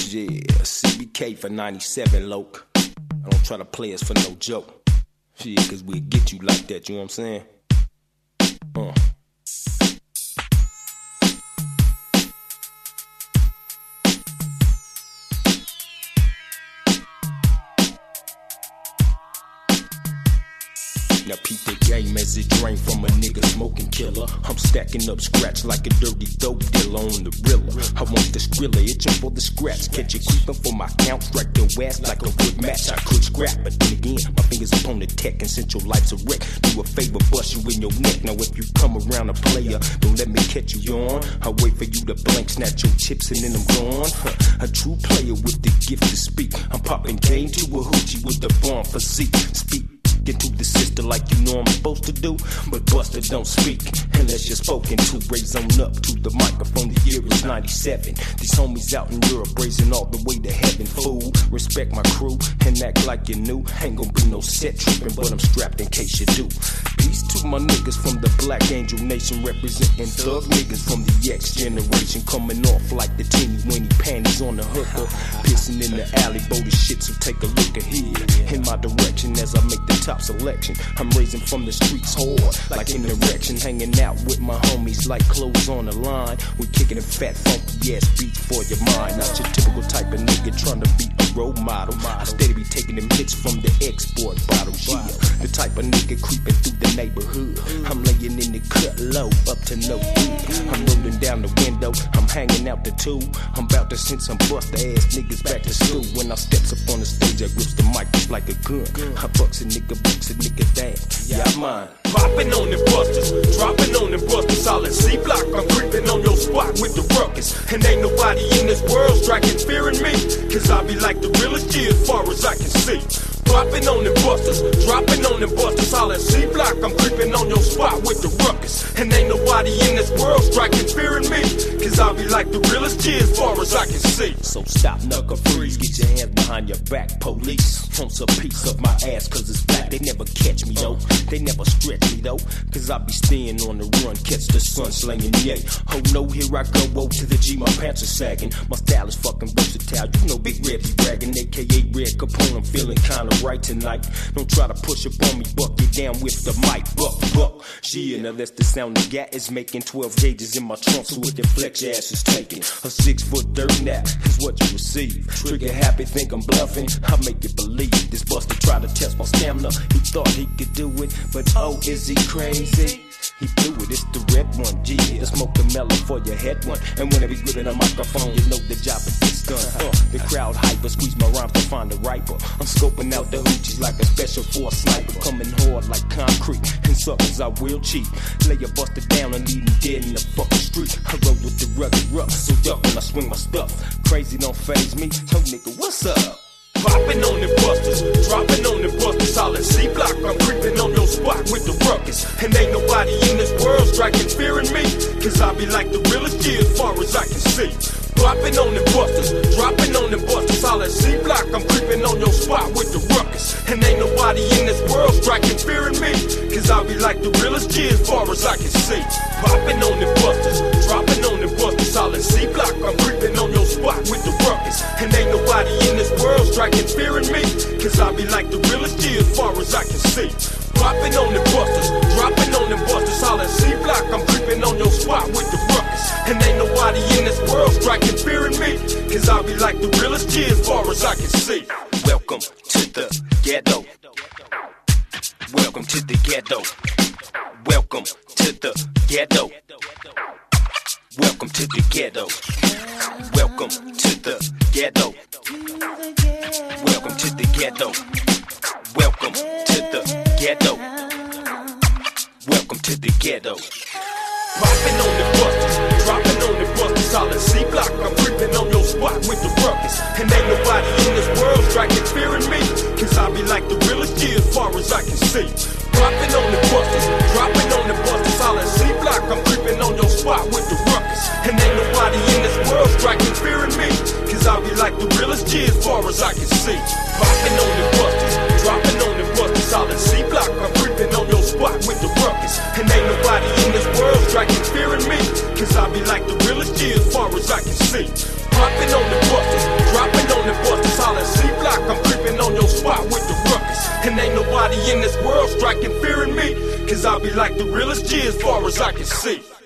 Yeah, CBK for 97, Loke. I don't try to play us for no joke. Yeah, cause we'll get you like that, you know what I'm saying? Now peep the game as it drain from a nigga smoking killer. I'm stacking up scratch like a dirty dope dealer on the rilla. I want the skrilla, itching for the scratch. Catch you creeping for my count, strike your ass like a wood match. I could scrap, but then again, my fingers up on the tech and since your life's a wreck, do a favor, bust you in your neck. Now if you come around a player, don't let me catch you yawn. I wait for you to blank, snatch your chips and then I'm gone. A true player with the gift to speak. I'm popping game to a hoochie with the bomb physique. Speak into the sister like you know I'm supposed to do, but Buster don't speak unless you're spoken to. Raise on up to the microphone, the year is 97. These homies out in Europe raising all the way to heaven. Fool, respect my crew and act like you knew. Ain't gonna be no set tripping, but I'm strapped in case you do. Peace to my niggas from the Black Angel Nation, representing thug niggas from the X generation, coming off like the teeny weeny panties on the hooker, pissing in the alley, bold as shit. So take a look ahead in my direction as I make the top selection. I'm raising from the streets hard, like an erection, hanging out with my homies like clothes on the line. We kicking in fat, funky ass beats for your mind. Not your typical type of nigga trying to be a role model. I steady be taking them hits from the export bottles. Yeah, the type of nigga creeping through the neighborhood. I'm laying in the cut low, up to no good. I'm rolling down the window, I'm hanging out the two. I'm about to send some buster ass niggas back to school. When I steps up on the stage, I grips the mic just like a gun. I bucks a nigga down. Yeah, I'm mine. Popping on the busters, dropping on the busters, solid C block. I'm creeping on your spot with the ruckus. And ain't nobody in this world striking fear in me, cause I be like the realest G as far as I can see. Popping on the busters, dropping on the busters, solid C block. I'm creeping on your spot with the ruckus. And ain't nobody in this world striking fear in me, cause I be like the realest G as far as I can see. So stop, knuckle freeze, get your hands behind your back, police. Wants a piece of my ass cause it's black. They never catch me though, they never stretch me though, cause I be staying on the run, catch the sun slinging, yay. Oh no, here I go, oh to the G, my pants are sagging. My style is fucking versatile, you know Big Red be bragging, aka Red Capone. I'm feeling kinda right tonight. Don't try to push up on me, buck it down with the mic, buck. Yeah, now that's the sound the gat is making. 12 gauges in my trunk, so it deflects your ass is taking. A 6 foot dirt nap is what you receive. Trigger happy, think I'm bluffing, I make it believe. This buster try to test my stamina, he thought he could do it, but oh, is he crazy? He blew it, it's the red one, G. The smoke the mellow for your head one. And when I be gripping a microphone, you know the job is done. The crowd hyper, squeeze my rhymes to find the riper. I'm scoping out the hoochies like a special force sniper. Coming hard like concrete, and suckers I will cheat. Lay a buster down and leave him dead in the fucking street. I roll with the rugged rough, so duck when I swing my stuff. Crazy don't faze me, so nigga, what's up? Popping on the busters, dropping on the busters, solid C block. I'm creeping on your spot with the ruckus. And ain't nobody in this world striking fear in me, cause I be like the realest G as far as I can see. Popping on the busters, dropping on the busters, solid C block. I'm creeping on your spot with the ruckus. And ain't nobody in this world striking fear in me, cause I be like the realest G as far as I can see. Popping on the busters, dropping on the busters, solid C block. I'm creeping on your spot with the ruckus. And ain't nobody in this world striking fear in me, cause I be like the realest G as far as I can see. Popping on the busters, dropping on the busters, solid C block. I'm creeping on your spot with the ruckus. And ain't nobody in this world striking fear in me, cause I be like the realest G as far as I can see. Welcome to the ghetto. Welcome to the ghetto. Welcome to the ghetto. Welcome to the ghetto. Welcome to the ghetto. Welcome to the ghetto. Welcome to the ghetto. Welcome to the ghetto. Popping on the busters, dropping on the busters, solid C block. I'm creeping on your spot with the ruckus. And ain't nobody in this world striking fear in me, cause I be like the realest G as far as I can see. Popping on the busters, dropping on the busters, solid C block. I'm creeping on your spot with the ruckus. And ain't nobody in this world striking fear in me, cause I be like the realest G as far as I can see. Popping on the busters, dropping on the busters, solid C block. I'm creeping on your spot with the ruckus. And ain't nobody in this world striking fear in me, cause I be like the realest G as far as I can see. Popping on the busters, dropping this world striking fear in me. Cause I be like the realest G as far as I can see.